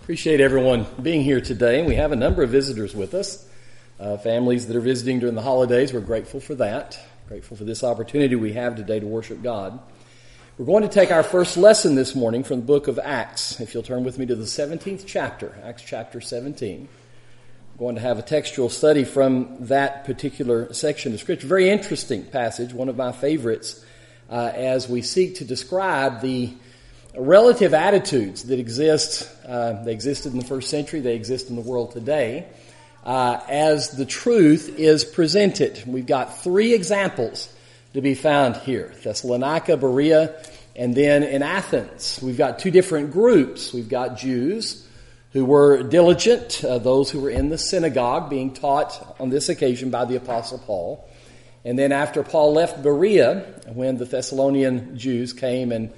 Appreciate everyone being here today. We have a number of visitors with us, families that are visiting during the holidays. We're grateful for that, grateful for this opportunity we have today to worship God. We're going to take our first lesson this morning from the book of Acts. If you'll turn with me to the 17th chapter, Acts chapter 17. We're going to have a textual study from that particular section of Scripture. Very interesting passage, one of my favorites, as we seek to describe the relative attitudes that exist. They existed in the first century, they exist in the world today, as the truth is presented. We've got three examples to be found here: Thessalonica, Berea, and then in Athens. We've got two different groups. We've got Jews who were diligent, those who were in the synagogue being taught on this occasion by the Apostle Paul. And then after Paul left Berea, when the Thessalonian Jews came and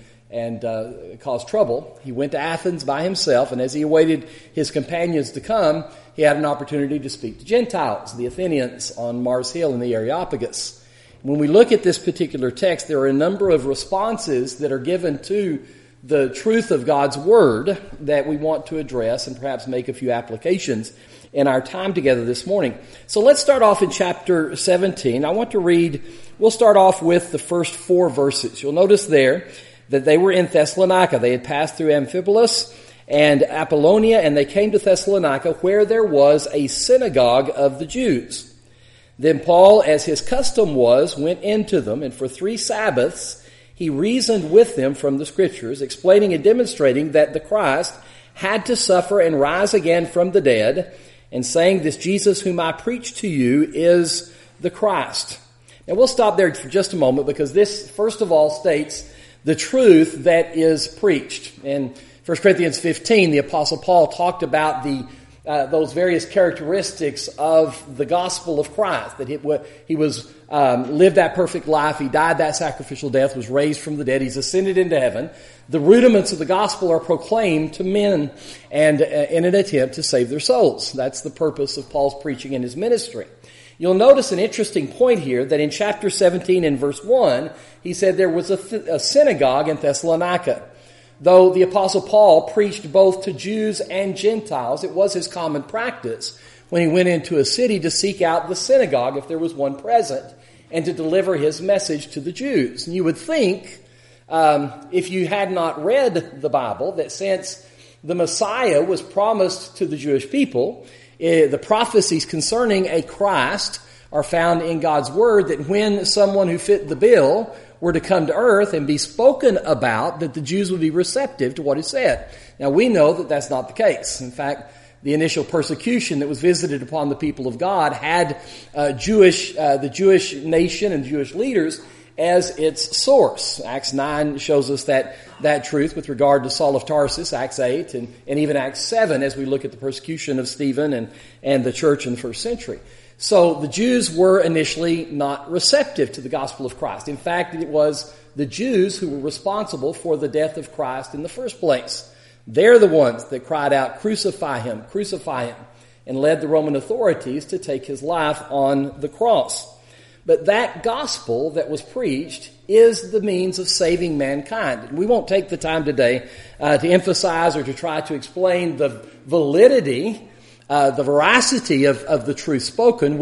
caused trouble, he went to Athens by himself, and as he awaited his companions to come, he had an opportunity to speak to Gentiles, the Athenians, on Mars Hill in the Areopagus. When we look at this particular text, there are a number of responses that are given to the truth of God's Word that we want to address and perhaps make a few applications in our time together this morning. So let's start off in chapter 17. I want to read, we'll start off with the first 4 verses. You'll notice there that they were in Thessalonica. They had passed through Amphipolis and Apollonia, and they came to Thessalonica, where there was a synagogue of the Jews. Then Paul, as his custom was, went into them, and for 3 Sabbaths he reasoned with them from the Scriptures, explaining and demonstrating that the Christ had to suffer and rise again from the dead, and saying, "This Jesus whom I preach to you is the Christ." Now we'll stop there for just a moment, because this, first of all, states the truth that is preached. In 1 Corinthians 15, the Apostle Paul talked about those various characteristics of the gospel of Christ, that he was lived that perfect life, he died that sacrificial death, was raised from the dead, he's ascended into heaven. The rudiments of the gospel are proclaimed to men and in an attempt to save their souls. That's the purpose of Paul's preaching and his ministry. You'll notice an interesting point here, that in chapter 17 and verse 1, he said there was a synagogue in Thessalonica. Though the Apostle Paul preached both to Jews and Gentiles, it was his common practice when he went into a city to seek out the synagogue, if there was one present, and to deliver his message to the Jews. And you would think, if you had not read the Bible, that since the Messiah was promised to the Jewish people, the prophecies concerning a Christ are found in God's Word, that when someone who fit the bill were to come to earth and be spoken about, that the Jews would be receptive to what is said. Now we know that that's not the case. In fact, the initial persecution that was visited upon the people of God had the Jewish nation and Jewish leaders as its source. Acts 9 shows us that truth with regard to Saul of Tarsus, Acts 8, and even Acts 7 as we look at the persecution of Stephen and the church in the first century. So the Jews were initially not receptive to the gospel of Christ. In fact, it was the Jews who were responsible for the death of Christ in the first place. They're the ones that cried out, crucify him, and led the Roman authorities to take his life on the cross. But that gospel that was preached is the means of saving mankind. And we won't take the time today to emphasize or to try to explain the validity, the veracity of the truth spoken.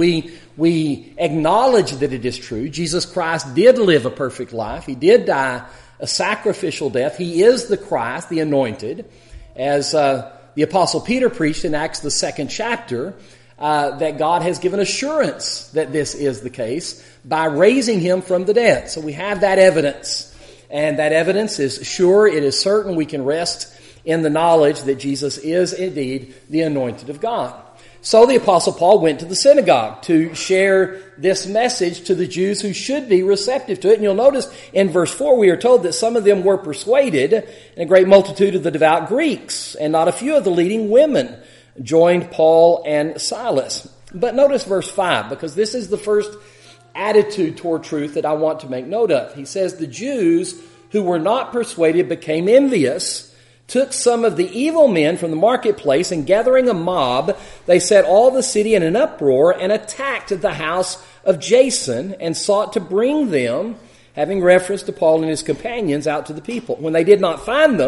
We acknowledge that it is true. Jesus Christ did live a perfect life. He did die a sacrificial death. He is the Christ, the anointed. As the Apostle Peter preached in Acts the 2nd chapter, that God has given assurance that this is the case by raising him from the dead. So we have that evidence. And that evidence is sure, it is certain. We can rest in the knowledge that Jesus is indeed the anointed of God. So the Apostle Paul went to the synagogue to share this message to the Jews who should be receptive to it. And you'll notice in verse 4 we are told that some of them were persuaded, and a great multitude of the devout Greeks, and not a few of the leading women, joined Paul and Silas. But notice verse 5, because this is the first attitude toward truth that I want to make note of. He says, the Jews who were not persuaded became envious, took some of the evil men from the marketplace, and gathering a mob, they set all the city in an uproar and attacked the house of Jason and sought to bring them, having reference to Paul and his companions, out to the people. When they did not find them,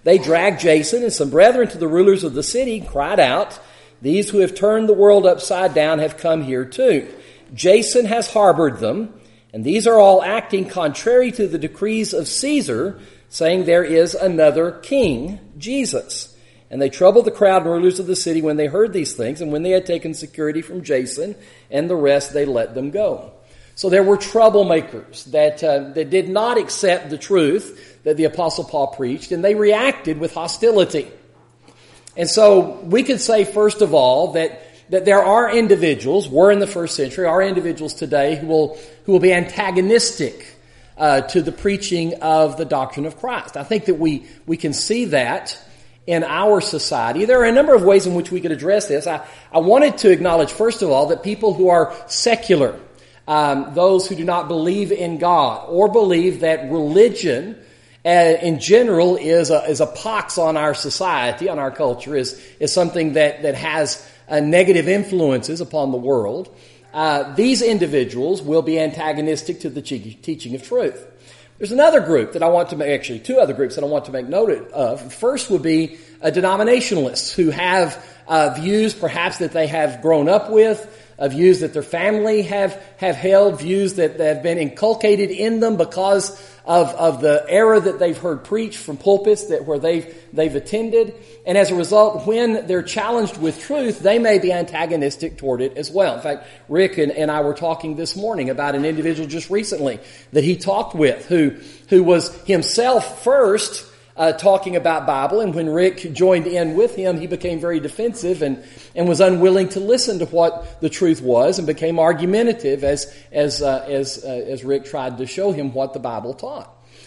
they dragged Jason and some brethren to the rulers of the city, cried out, "These who have turned the world upside down have come here too. Jason has harbored them, and these are all acting contrary to the decrees of Caesar, saying there is another king, Jesus." And they troubled the crowd and rulers of the city when they heard these things, and when they had taken security from Jason and the rest, they let them go. So there were troublemakers that did not accept the truth that the Apostle Paul preached, and they reacted with hostility. And so we could say, first of all, that there are individuals, were in the first century, are individuals today who will be antagonistic to the preaching of the doctrine of Christ. I think that we can see that in our society. There are a number of ways in which we could address this. I wanted to acknowledge, first of all, that people who are secular, those who do not believe in God or believe that religion in general is a pox on our society, on our culture, is something that has negative influences upon the world. These individuals will be antagonistic to the teaching of truth. There's another group that I want to make, actually two other groups that I want to make note of. First would be denominationalists who have views perhaps that they have grown up with, views that their family have held, views that have been inculcated in them because of the era that they've heard preached from pulpits where they've attended. And as a result, when they're challenged with truth, they may be antagonistic toward it as well. In fact, Rick and I were talking this morning about an individual just recently that he talked with who was himself first talking about Bible, and when Rick joined in with him, he became very defensive and was unwilling to listen to what the truth was, and became argumentative as Rick tried to show him what the Bible taught.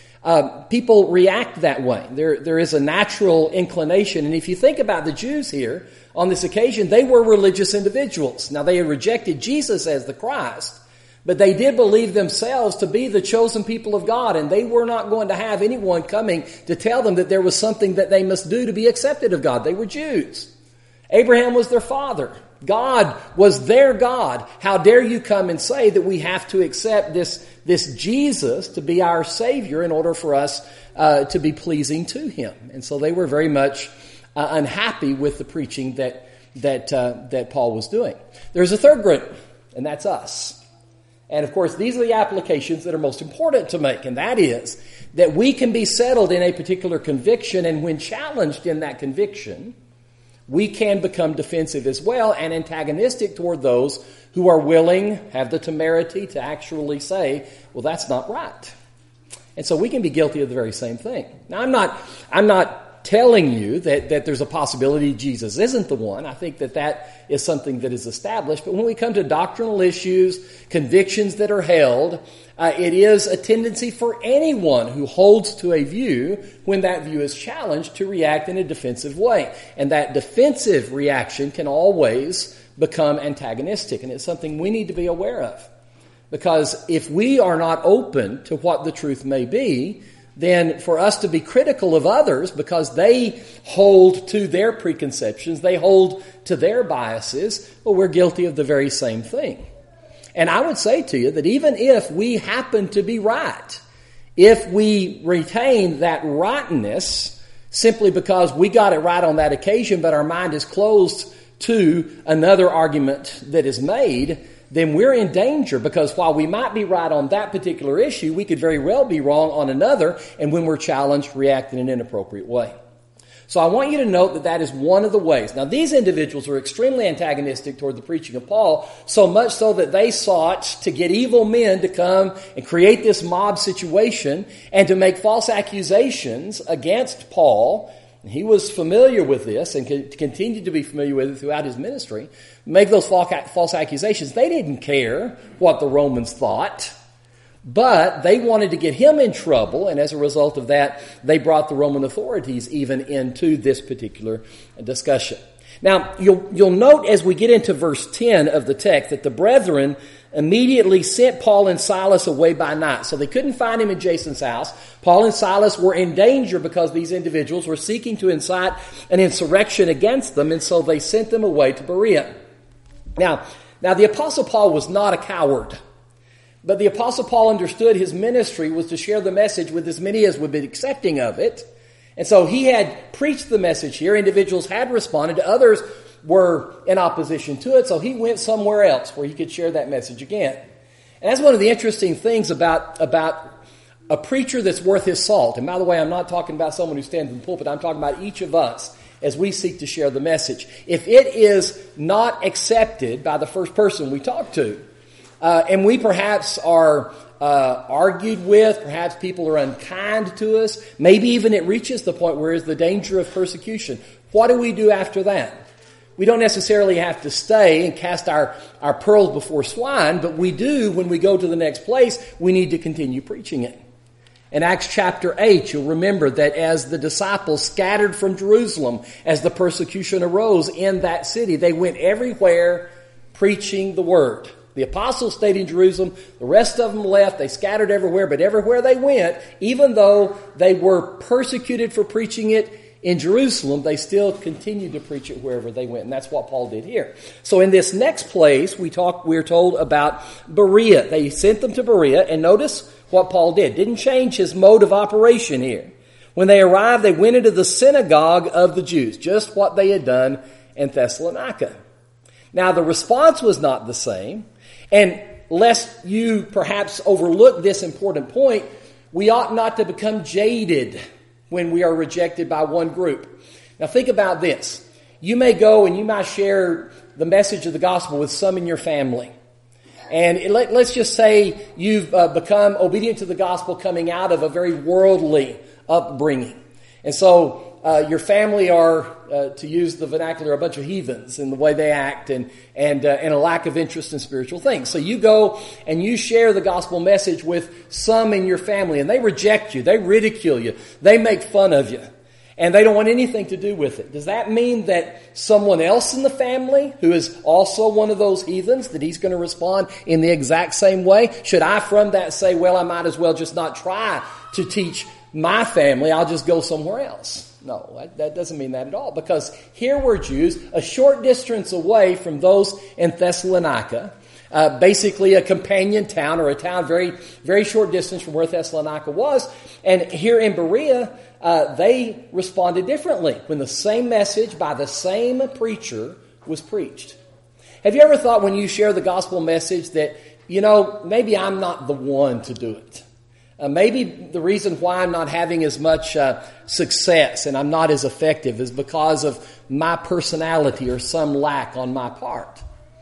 People react that way. There is a natural inclination, and if you think about the Jews here on this occasion, they were religious individuals. Now they had rejected Jesus as the Christ, but they did believe themselves to be the chosen people of God, and they were not going to have anyone coming to tell them that there was something that they must do to be accepted of God. They were Jews. Abraham was their father. God was their God. How dare you come and say that we have to accept this Jesus to be our Savior in order for us to be pleasing to Him? And so they were very much unhappy with the preaching that Paul was doing. There's a third group, and that's us. And of course, these are the applications that are most important to make, and that is that we can be settled in a particular conviction, and when challenged in that conviction, we can become defensive as well and antagonistic toward those who are willing, have the temerity to actually say, well, that's not right. And so we can be guilty of the very same thing. Now, I'm not telling you that there's a possibility Jesus isn't the one. I think that is something that is established. But when we come to doctrinal issues, convictions that are held, it is a tendency for anyone who holds to a view, when that view is challenged, to react in a defensive way. And that defensive reaction can always become antagonistic. And it's something we need to be aware of. Because if we are not open to what the truth may be, then for us to be critical of others because they hold to their preconceptions, they hold to their biases, well, we're guilty of the very same thing. And I would say to you that even if we happen to be right, if we retain that rightness simply because we got it right on that occasion, but our mind is closed to another argument that is made, then we're in danger, because while we might be right on that particular issue, we could very well be wrong on another, and when we're challenged, react in an inappropriate way. So I want you to note that is one of the ways. Now, these individuals were extremely antagonistic toward the preaching of Paul, so much so that they sought to get evil men to come and create this mob situation and to make false accusations against Paul. He was familiar with this and continued to be familiar with it throughout his ministry. Make those false accusations. They didn't care what the Romans thought, but they wanted to get him in trouble, and as a result of that, they brought the Roman authorities even into this particular discussion. Now, you'll note as we get into verse 10 of the text that the brethren immediately sent Paul and Silas away by night. So they couldn't find him in Jason's house. Paul and Silas were in danger because these individuals were seeking to incite an insurrection against them, and so they sent them away to Berea. Now the Apostle Paul was not a coward, but the Apostle Paul understood his ministry was to share the message with as many as would be accepting of it, And so he had preached the message here. Individuals had responded. Others were in opposition to it. So he went somewhere else where he could share that message again. And that's one of the interesting things about a preacher that's worth his salt. And by the way, I'm not talking about someone who stands in the pulpit. I'm talking about each of us as we seek to share the message. If it is not accepted by the first person we talk to, and we perhaps are argued with, perhaps people are unkind to us, maybe even it reaches the point where there's the danger of persecution, what do we do after that? We don't necessarily have to stay and cast our pearls before swine, but we do, when we go to the next place, we need to continue preaching it. In Acts chapter 8, you'll remember that as the disciples scattered from Jerusalem, as the persecution arose in that city, they went everywhere preaching the word. The apostles stayed in Jerusalem. The rest of them left. They scattered everywhere, but everywhere they went, even though they were persecuted for preaching it in Jerusalem, they still continued to preach it wherever they went. And that's what Paul did here. So in this next place, we're told about Berea. They sent them to Berea, and notice what Paul did. Didn't change his mode of operation here. When they arrived, they went into the synagogue of the Jews, just what they had done in Thessalonica. Now, the response was not the same. And lest you perhaps overlook this important point, we ought not to become jaded when we are rejected by one group. Now think about this. You may go and you might share the message of the gospel with some in your family. And let's just say you've become obedient to the gospel coming out of a very worldly upbringing. And so your family are, to use the vernacular, a bunch of heathens in the way they act and a lack of interest in spiritual things. So you go and you share the gospel message with some in your family, and they reject you, they ridicule you, they make fun of you, and they don't want anything to do with it. Does that mean that someone else in the family who is also one of those heathens, that he's going to respond in the exact same way? Should I from that say, well, I might as well just not try to teach my family, I'll just go somewhere else? No, that doesn't mean that at all, because here were Jews a short distance away from those in Thessalonica, basically a companion town, or a town very, very short distance from where Thessalonica was. And here in Berea, they responded differently when the same message by the same preacher was preached. Have you ever thought when you share the gospel message that, maybe I'm not the one to do it? Maybe the reason why I'm not having as much success and I'm not as effective is because of my personality or some lack on my part.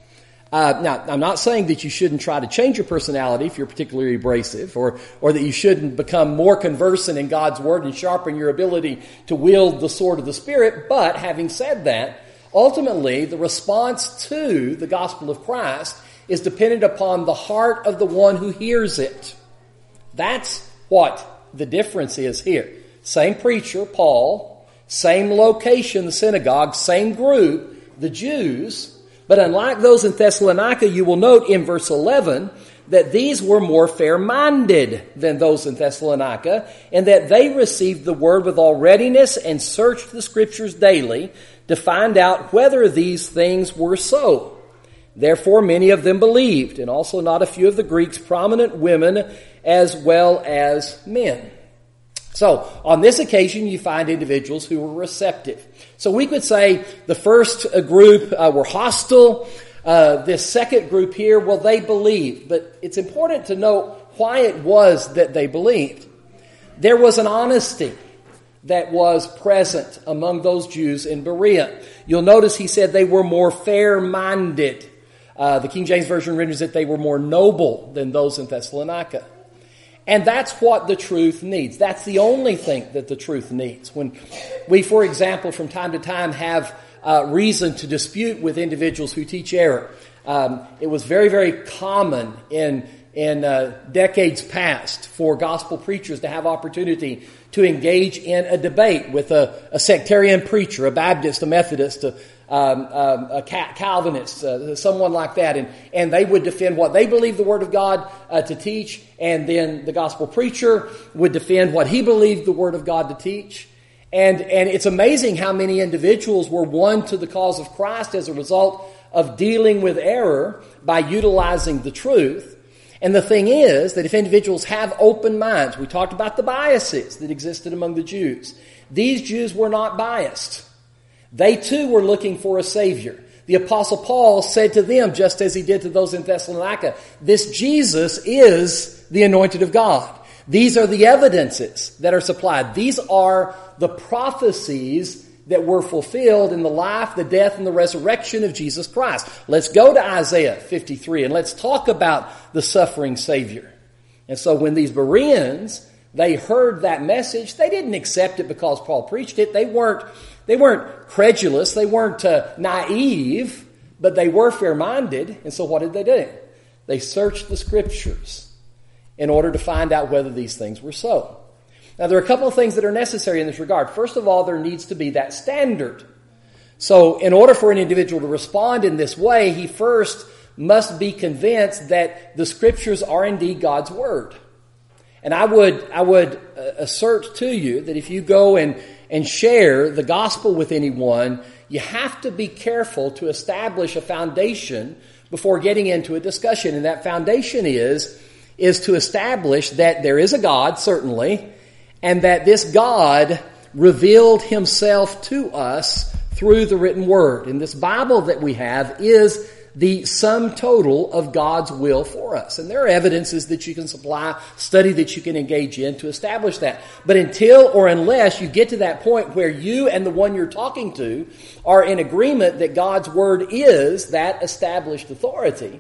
Now, I'm not saying that you shouldn't try to change your personality if you're particularly abrasive, or that you shouldn't become more conversant in God's Word and sharpen your ability to wield the sword of the Spirit. But having said that, ultimately the response to the gospel of Christ is dependent upon the heart of the one who hears it. That's what the difference is here. Same preacher, Paul, same location, the synagogue, same group, the Jews. But unlike those in Thessalonica, you will note in verse 11 that these were more fair-minded than those in Thessalonica, and that they received the word with all readiness and searched the Scriptures daily to find out whether these things were so. Therefore, many of them believed, and also not a few of the Greeks, prominent women as well as men. So, on this occasion, you find individuals who were receptive. So we could say the first group were hostile. This second group here, well, they believed. But it's important to note why it was that they believed. There was an honesty that was present among those Jews in Berea. You'll notice he said they were more fair-minded. The King James Version renders it they were more noble than those in Thessalonica. And that's what the truth needs. That's the only thing that the truth needs. When we, for example, from time to time have reason to dispute with individuals who teach error. It was very, very common in decades past for gospel preachers to have opportunity to engage in a debate with a sectarian preacher, a Baptist, a Methodist, a Calvinist, someone like that, and they would defend what they believed the Word of God to teach, and then the gospel preacher would defend what he believed the Word of God to teach. And it's amazing how many individuals were won to the cause of Christ as a result of dealing with error by utilizing the truth. And the thing is that if individuals have open minds, we talked about the biases that existed among the Jews. these Jews were not biased. They too were looking for a Savior. The Apostle Paul said to them, just as he did to those in Thessalonica, this Jesus is the anointed of God. These are the evidences that are supplied. These are the prophecies that were fulfilled in the life, the death, and the resurrection of Jesus Christ. Let's go to Isaiah 53 and let's talk about the suffering Savior. And so when these Bereans, they heard that message, they didn't accept it because Paul preached it. They weren't credulous, they weren't naive, but they were fair-minded. And so what did they do? They searched the Scriptures in order to find out whether these things were so. Now, there are a couple of things that are necessary in this regard. First of all, there needs to be that standard. So, in order for an individual to respond in this way, he first must be convinced that the Scriptures are indeed God's Word. And I would assert to you that if you go and share the gospel with anyone, you have to be careful to establish a foundation before getting into a discussion. And that foundation is to establish that there is a God, certainly, and that this God revealed Himself to us through the written Word. And this Bible that we have is the sum total of God's will for us. And there are evidences that you can supply, study that you can engage in to establish that. But until or unless you get to that point where you and the one you're talking to are in agreement that God's Word is that established authority,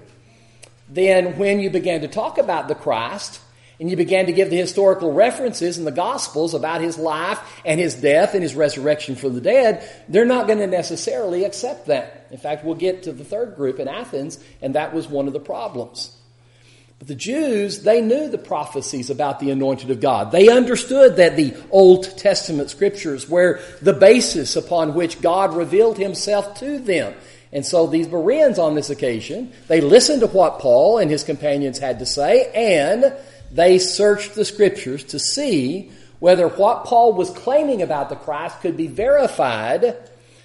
then when you begin to talk about the Christ, and you began to give the historical references in the Gospels about His life and His death and His resurrection from the dead, they're not going to necessarily accept that. In fact, we'll get to the third group in Athens, and that was one of the problems. But the Jews, they knew the prophecies about the anointed of God. They understood that the Old Testament Scriptures were the basis upon which God revealed Himself to them. And so these Bereans on this occasion, they listened to what Paul and his companions had to say, and they searched the Scriptures to see whether what Paul was claiming about the Christ could be verified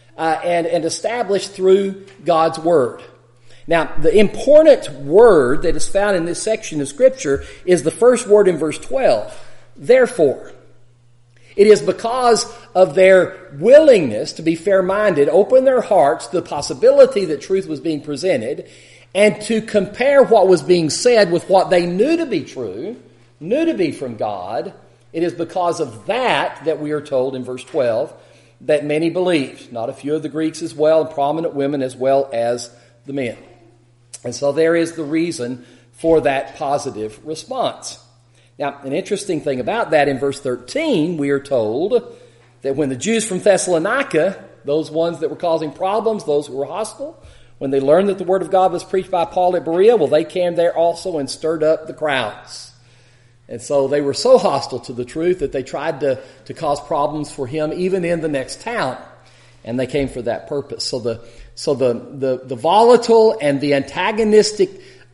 and established through God's Word. Now, the important word that is found in this section of Scripture is the first word in verse 12, therefore. It is because of their willingness to be fair-minded, open their hearts to the possibility that truth was being presented, and to compare what was being said with what they knew to be true, knew to be from God. It is because of that we are told in verse 12 that many believed, not a few of the Greeks as well, and prominent women as well as the men. And so there is the reason for that positive response. Now, an interesting thing about that, in verse 13, we are told that when the Jews from Thessalonica, those ones that were causing problems, those who were hostile, when they learned that the word of God was preached by Paul at Berea, well, they came there also and stirred up the crowds. And so they were so hostile to the truth that they tried to cause problems for him even in the next town. And they came for that purpose. So the volatile and the antagonistic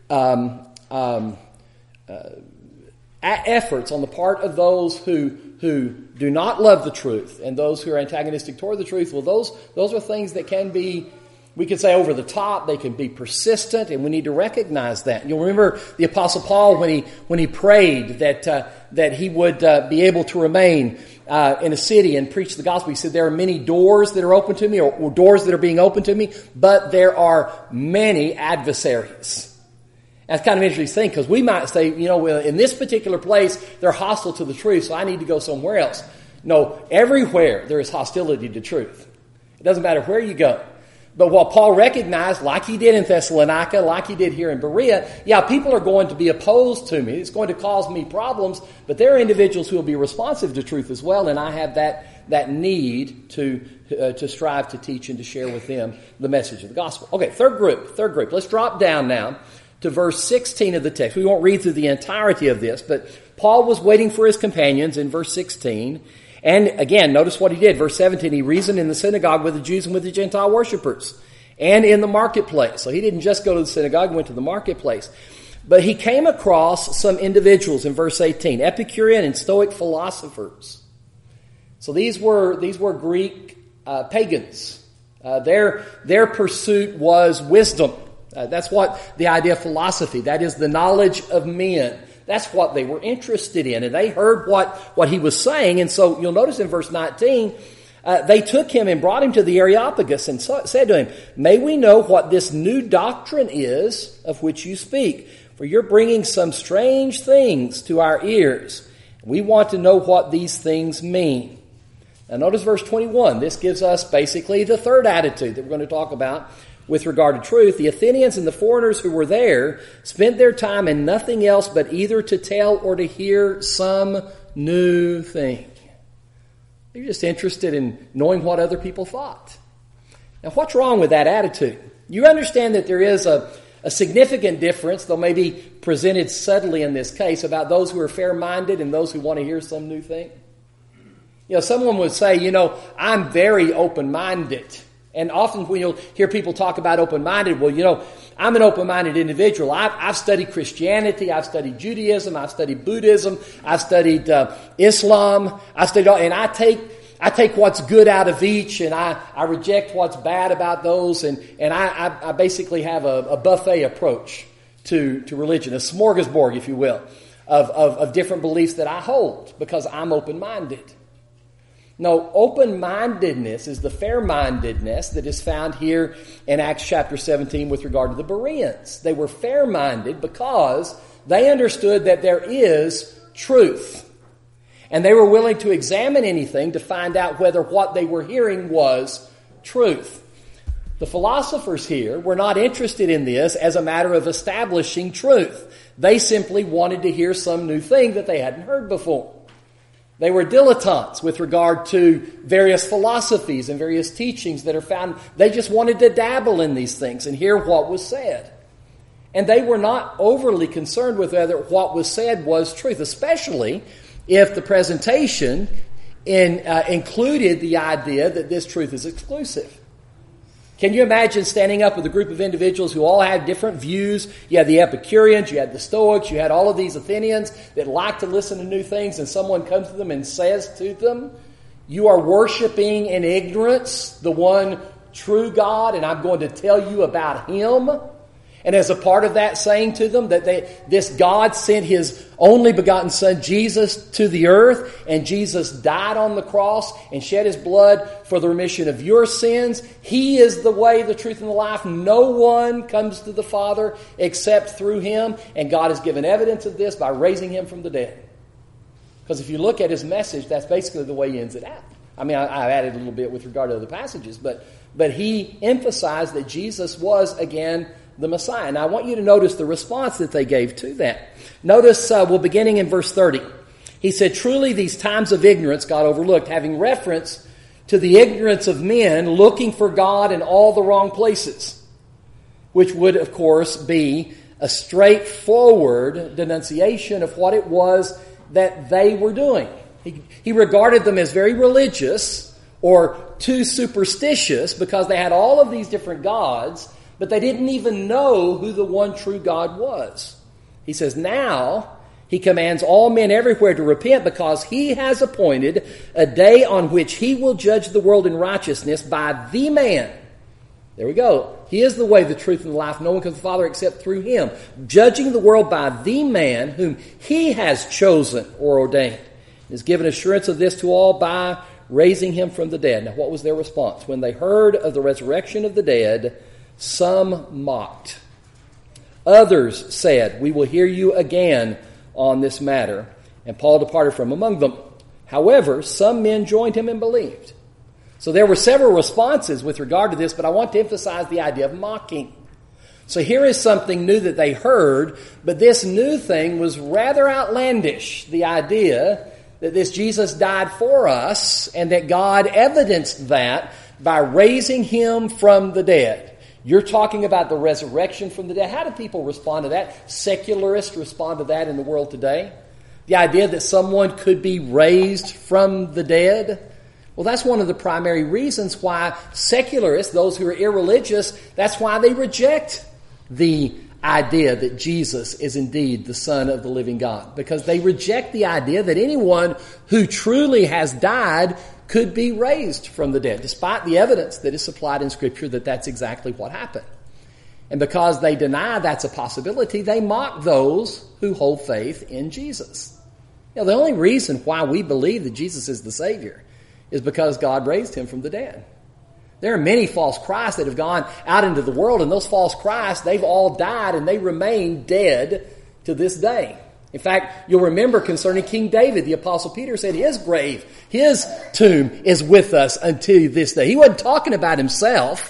efforts on the part of those who do not love the truth and those who are antagonistic toward the truth, well, those are things that can be, we could say, over the top. They can be persistent, and we need to recognize that. You'll remember the Apostle Paul when he prayed that he would be able to remain in a city and preach the gospel. He said, there are many doors that are open to me, or doors that are being opened to me, but there are many adversaries. That's kind of an interesting thing, because we might say, well, in this particular place, they're hostile to the truth, so I need to go somewhere else. No, everywhere there is hostility to truth. It doesn't matter where you go. But what Paul recognized, like he did in Thessalonica, like he did here in Berea, people are going to be opposed to me. It's going to cause me problems, but there are individuals who will be responsive to truth as well, and I have that need to strive to teach and to share with them the message of the gospel. Okay, third group. Let's drop down now to verse 16 of the text. We won't read through the entirety of this, but Paul was waiting for his companions in verse 16. And again, notice what he did. Verse 17, he reasoned in the synagogue with the Jews and with the Gentile worshipers, and in the marketplace. So he didn't just go to the synagogue, he went to the marketplace. But he came across some individuals in verse 18, Epicurean and Stoic philosophers. So these were Greek pagans. Their pursuit was wisdom. That's what the idea of philosophy, that is the knowledge of men, That's what they were interested in. And they heard what he was saying. And so you'll notice in verse 19, they took him and brought him to the Areopagus and said to him, "May we know what this new doctrine is of which you speak? For you're bringing some strange things to our ears. We want to know what these things mean." Now notice verse 21. This gives us basically the third attitude that we're going to talk about with regard to truth. The Athenians and the foreigners who were there spent their time in nothing else but either to tell or to hear some new thing. They're just interested in knowing what other people thought. Now what's wrong with that attitude? You understand that there is a significant difference, though maybe presented subtly in this case, about those who are fair-minded and those who want to hear some new thing. Someone would say, I'm very open-minded. And often when you'll hear people talk about open-minded, I'm an open-minded individual. I've studied Christianity, I've studied Judaism, I've studied Buddhism, I've studied Islam, and I take what's good out of each, and I reject what's bad about those, and I basically have a buffet approach to religion, a smorgasbord, if you will, of different beliefs that I hold, because I'm open-minded. No, open-mindedness is the fair-mindedness that is found here in Acts chapter 17 with regard to the Bereans. They were fair-minded because they understood that there is truth. And they were willing to examine anything to find out whether what they were hearing was truth. The philosophers here were not interested in this as a matter of establishing truth. They simply wanted to hear some new thing that they hadn't heard before. They were dilettantes with regard to various philosophies and various teachings that are found. They just wanted to dabble in these things and hear what was said. And they were not overly concerned with whether what was said was truth, especially if the presentation included the idea that this truth is exclusive. Can you imagine standing up with a group of individuals who all had different views? You had the Epicureans, you had the Stoics, you had all of these Athenians that liked to listen to new things, and someone comes to them and says to them, "You are worshiping in ignorance the one true God, and I'm going to tell you about Him." And as a part of that, saying to them that this God sent His only begotten Son, Jesus, to the earth, and Jesus died on the cross and shed His blood for the remission of your sins. He is the way, the truth, and the life. No one comes to the Father except through Him, and God has given evidence of this by raising Him from the dead. Because if you look at His message, that's basically the way He ends it out. I mean, I've added a little bit with regard to other passages, but He emphasized that Jesus was, again, the Messiah. Now I want you to notice the response that they gave to that. Notice, beginning in verse 30. He said, "Truly these times of ignorance God overlooked," having reference to the ignorance of men looking for God in all the wrong places, which would, of course, be a straightforward denunciation of what it was that they were doing. He regarded them as very religious or too superstitious because they had all of these different gods, but they didn't even know who the one true God was. He says, now He commands all men everywhere to repent because He has appointed a day on which He will judge the world in righteousness by the man. There we go. He is the way, the truth, and the life. No one comes to the Father except through Him. Judging the world by the man whom He has chosen or ordained. He has given assurance of this to all by raising Him from the dead. Now what was their response? When they heard of the resurrection of the dead, some mocked. Others said, "We will hear you again on this matter." And Paul departed from among them. However, some men joined him and believed. So there were several responses with regard to this, but I want to emphasize the idea of mocking. So here is something new that they heard, but this new thing was rather outlandish. The idea that this Jesus died for us and that God evidenced that by raising Him from the dead. You're talking about the resurrection from the dead. How do people respond to that? Secularists respond to that in the world today. The idea that someone could be raised from the dead. Well, that's one of the primary reasons why secularists, those who are irreligious, that's why they reject the idea that Jesus is indeed the Son of the living God. Because they reject the idea that anyone who truly has died could be raised from the dead, despite the evidence that is supplied in Scripture that that's exactly what happened. And because they deny that's a possibility, they mock those who hold faith in Jesus. You know, the only reason why we believe that Jesus is the Savior is because God raised him from the dead. There are many false Christs that have gone out into the world, and those false Christs, they've all died and they remain dead to this day. In fact, you'll remember concerning King David, the Apostle Peter said his grave, his tomb is with us until this day. He wasn't talking about himself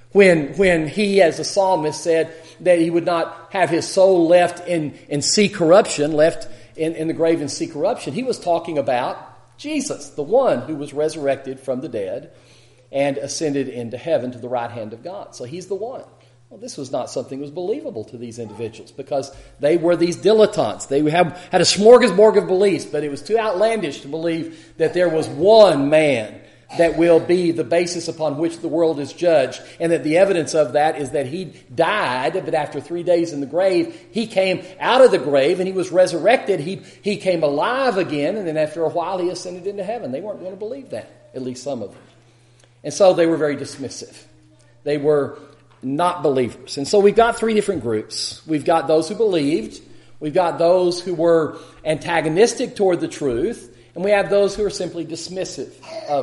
when he, as the psalmist, said that he would not have his soul left in see corruption, left in the grave and see corruption. He was talking about Jesus, the one who was resurrected from the dead and ascended into heaven to the right hand of God. So he's the one. Well, this was not something that was believable to these individuals because they were these dilettantes. They had a smorgasbord of beliefs, but it was too outlandish to believe that there was one man that will be the basis upon which the world is judged, and that the evidence of that is that he died, but after 3 days in the grave, he came out of the grave and he was resurrected. He came alive again, and then after a while he ascended into heaven. They weren't going to believe that, at least some of them. And so they were very dismissive. They were not believers. And so we've got three different groups. We've got those who believed. We've got those who were antagonistic toward the truth. And we have those who are simply dismissive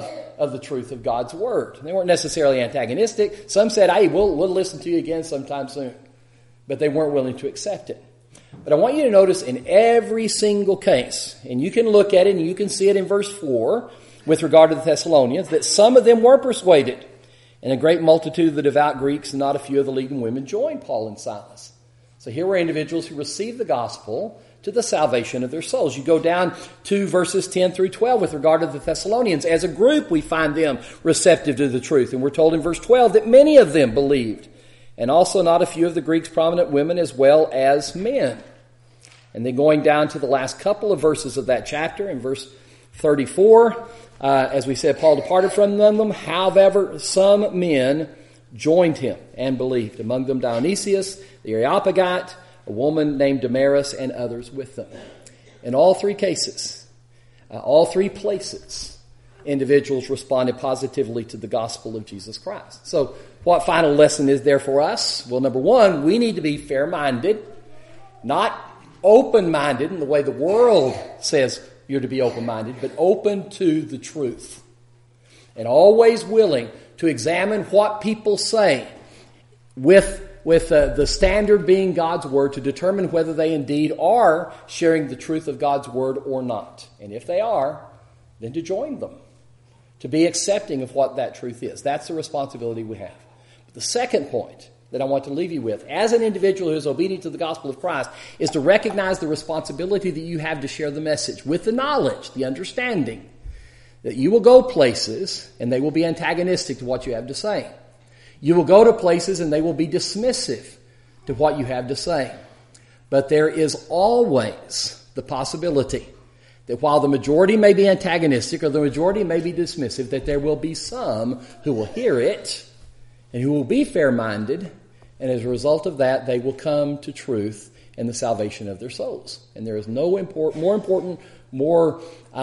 of the truth of God's Word. They weren't necessarily antagonistic. Some said, hey, we'll listen to you again sometime soon. But they weren't willing to accept it. But I want you to notice in every single case, and you can look at it and you can see it in verse 4 with regard to the Thessalonians, that some of them were persuaded. And a great multitude of the devout Greeks and not a few of the leading women joined Paul and Silas. So here were individuals who received the gospel to the salvation of their souls. You go down to verses 10 through 12 with regard to the Thessalonians. As a group, we find them receptive to the truth. And we're told in verse 12 that many of them believed. And also not a few of the Greeks' prominent women as well as men. And then going down to the last couple of verses of that chapter, in verse 34, as we said, Paul departed from them. However, some men joined him and believed. Among them Dionysius, the Areopagite, a woman named Damaris, and others with them. In all three cases, all three places, individuals responded positively to the gospel of Jesus Christ. So what final lesson is there for us? Well, number one, we need to be fair-minded, not open-minded in the way the world says you're to be open-minded, but open to the truth. And always willing to examine what people say with the standard being God's Word to determine whether they indeed are sharing the truth of God's Word or not. And if they are, then to join them. To be accepting of what that truth is. That's the responsibility we have. But the second point that I want to leave you with, as an individual who is obedient to the gospel of Christ, is to recognize the responsibility that you have to share the message with the knowledge, the understanding, that you will go places and they will be antagonistic to what you have to say. You will go to places and they will be dismissive to what you have to say. But there is always the possibility that while the majority may be antagonistic or the majority may be dismissive, that there will be some who will hear it and who will be fair-minded, and as a result of that, they will come to truth and the salvation of their souls. And there is no more important, more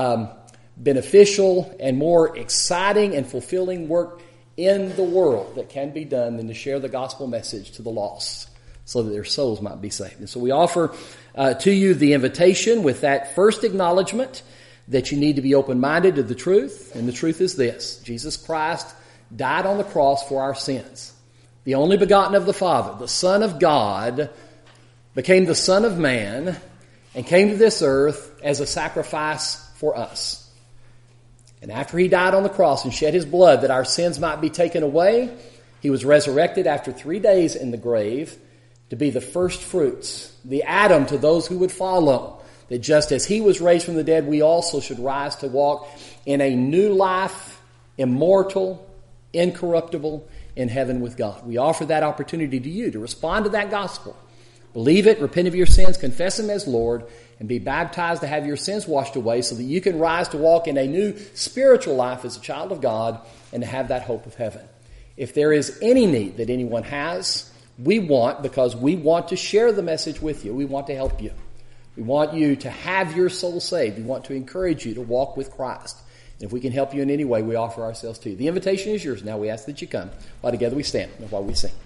beneficial, and more exciting and fulfilling work in the world that can be done than to share the gospel message to the lost so that their souls might be saved. And so we offer to you the invitation with that first acknowledgement that you need to be open-minded to the truth, and the truth is this: Jesus Christ died on the cross for our sins. The only begotten of the Father, the Son of God, became the Son of Man and came to this earth as a sacrifice for us. And after he died on the cross and shed his blood that our sins might be taken away, he was resurrected after 3 days in the grave to be the first fruits, the Adam to those who would follow. That just as he was raised from the dead, we also should rise to walk in a new life, immortal, incorruptible, in heaven with God. We offer that opportunity to you to respond to that gospel. Believe it, repent of your sins, confess him as Lord, and be baptized to have your sins washed away so that you can rise to walk in a new spiritual life as a child of God and to have that hope of heaven. If there is any need that anyone has, because we want to share the message with you. We want to help you. We want you to have your soul saved. We want to encourage you to walk with Christ. And if we can help you in any way, we offer ourselves to you. The invitation is yours. Now we ask that you come while together we stand and while we sing.